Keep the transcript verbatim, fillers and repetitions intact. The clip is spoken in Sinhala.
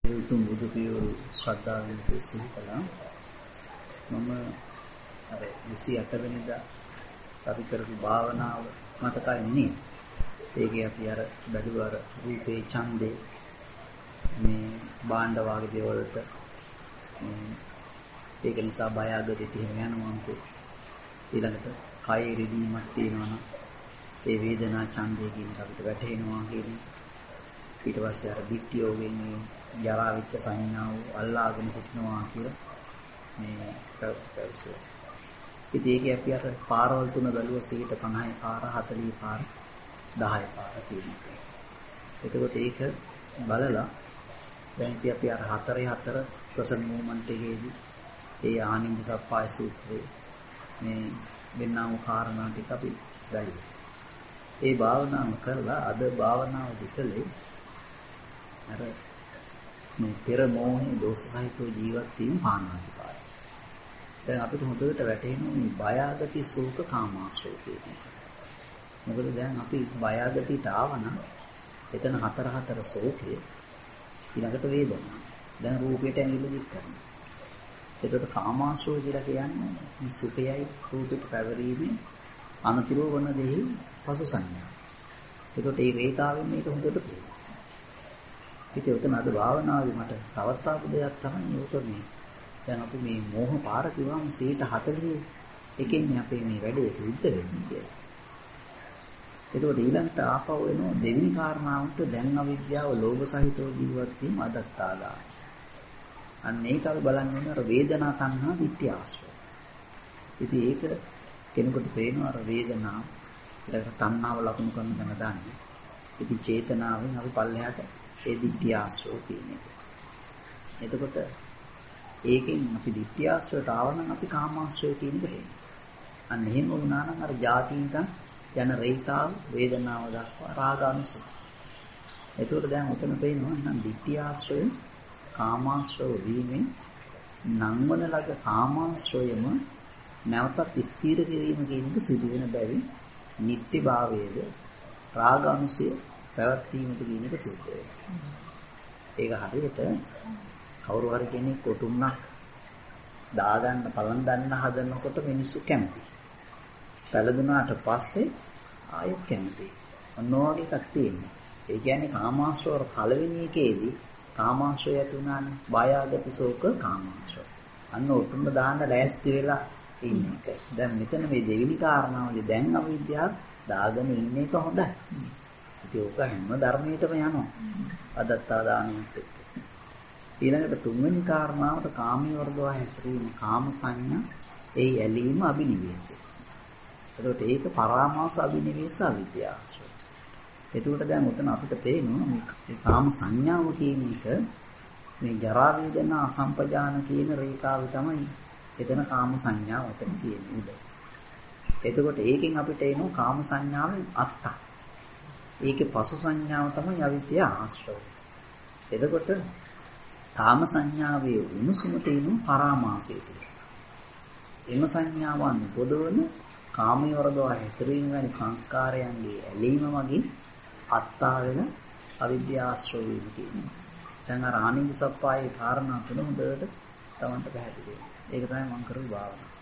උතුම් බුදු පියවරු ශ්‍රද්ධාවෙන් සිහි කළා. මම අර විසි අට වෙනිදා අපි කරපු භාවනාව මතකයි නේ. ඒකේ අපි අර බැලුවා අර රූපේ ඡන්දේ මේ භාණ්ඩ වාගේ දේවල්ට ඒක නිසා බය ආගති එහෙම යනවා අන්කෝ. ඊළඟට කයේ රිදීමක් තියෙනවා නම් ඒ වේදනා ඡන්දේ කියන එක අපිට වැටහෙනවා කියන්නේ. ඊට පස්සේ අර දික්තියෝගෙන් ජරා විච්ච සංඥාව අල්ලාගෙන සිටිනවා කියලා මේ පැවසුවා. ඉතින් ඒකේ අපි අර පාරවල් තුන බැලුවා සීට පනහයි පාර හතළිස් පාර දහය පාර කියන එක. එතකොට ඒක බලලා දැන් ඉතින් අපි අර හතරේ හතර ප්‍රසන්න මොමන්ට් එකේදී ඒ ආනින්ද සප්පාය සූත්‍රයේ මේ වෙන්නා වූ කාරණා ටික අපි බැලුවා. ඒ භාවනාව කරලා අද භාවනාව දෙකලේ අර මේ පෙර මොහේ දෝෂ සහිතව ජීවත් වීම පාණාතිපාතයි. දැන් අපිට හොඳට වැටහෙනවා මේ බය ආගති සෝක කාමාශ්‍රය කියන එක. මොකද දැන් අපි බය ආගතිට ආවනම් එතන හතර හතර සෝකේ ඊළඟට වේදනාව. දැන් රූපයට ඇඟිලි දික් කරනවා. ඒකට කාමාශ්‍රය කියලා කියන්නේ මේ සුඛයයි රූපෙට පැවරීමේ අනතුරු වන දෙහි පසු සංඥා. ඒකට මේ වේතාවෙන් මේක හොඳට පේනවා. ඉතින් උතන අද භාවනාවේ මට තවත් ආපු දෙයක් තමයි උත මේ. දැන් අපි මේ මෝහ පාර කිව්වම සීට හතළිස් එකෙන් අපේ මේ වැඩේ සිද්ධ වෙන්නේ කියලා. ඒකෝට ඊළඟට ආපහු එනවා දෙවෙනි කාරණාවට දැන් අවිද්‍යාව ලෝභ සහිතව ජීවත් වීම අදත්තාදා. අන්න ඒක අපි බලන්නේ අර වේදනා තණ්හා ditthi ආශ්‍රය. ඉතින් ඒක කෙනෙකුට පේනවා අර වේදනාව ඊළඟට තණ්හාව ලකුණු කරන තැන දාන්නේ. ඉතින් චේතනාවෙන් අපි පල්ලෙහාට ඒ ditthi ආශ්‍රය කියන එක. එතකොට ඒකෙන් අපි ditthi ආශ්‍රයට ආවනම් අපි කාමාශ්‍රය කියන එකට එනවා. අන්න එහෙම වුණා නම් අර ජාතින්ට යන රේඛාව වේදනාව දක්වා රාගානුසය. එතකොට දැන් උතන පේනවා නම් ditthi ආශ්‍රය කාමාශ්‍රය වීමෙන් නංවන ලග කාමාශ්‍රයම නැවතත් ස්ථීර කිරීම කියන එක සිදු වෙන බැවින් නිත්‍ය භාවයේද රාගානුසය පැවැත්වීමට කියන එක සිද්ධ වෙනවා. ඒක හරියට කවුරු හරි කෙනෙක් කොටුන්නක් දාගන්න පලන් දන්න හදනකොට මිනිස්සු කැමති. පැලදුනාට පස්සේ ආයෙත් කැමති. ඔන්නෝගේ එකක් තියෙනවා. ඒ කියන්නේ කාමාශ්‍රව පළවෙනි එකේදී කාමාශ්‍රය ඇති වුණානේ. බය ආගති සෝක කාමාශ්‍රව. අන්න ඔටුන්න දාන්න ලෑස්ති වෙලා ඉන්න එක. දැන් මෙතන මේ දෙවෙනි කාරණාවදී දැන් අවිද්‍යාව දාගෙන ඉන්න එක හොඳයි. ඉතින් ඕක හැම ධර්මයකටම යනවා. අදත්තා දානෙත් එක්ක. ඊළඟට තුන්වෙනි කාරණාවට කාමී වර්ධව හැසිරීම කාම සංඥා ඒ ඇලීම අභිනිවේෂය. එතකොට ඒක පරාමාස අභිනිවේෂ අවිද්‍යාවශ්‍රය. එතකොට දැන් උතන අපිට පේනවා මේ කාම සංඥාව කියන එක මේ ජරා වේදනා අසම්පජාන කියන රේඛාව තමයි එතන කාම සංඥාව උතන තියෙන්නේ උඩ. එතකොට ඒකෙන් අපිට එනවා කාම සංඥාවෙන් අත්ත. ඒකේ පසු සංඥාව තමයි අවිද්‍යාව ආශ්‍රය. එතකොට කාම සංඥාවේ උණුසුම තියෙන පරාමාසය තියෙනවා. එම සංඥාවන් පොදවන කාමයේ වරදවා හැසිරීම වැනි සංස්කාරයන්ගේ ඇලීම වගේ අත්තා වෙන අවිද්‍යාව ආශ්‍රය වීම කියනවා. දැන් අර ආනින්ද සප්පායේ කාරණා තුන හොඳට තමන්ට පැහැදිලි වෙනවා. ඒක තමයි මම කරුවේ භාවනාව.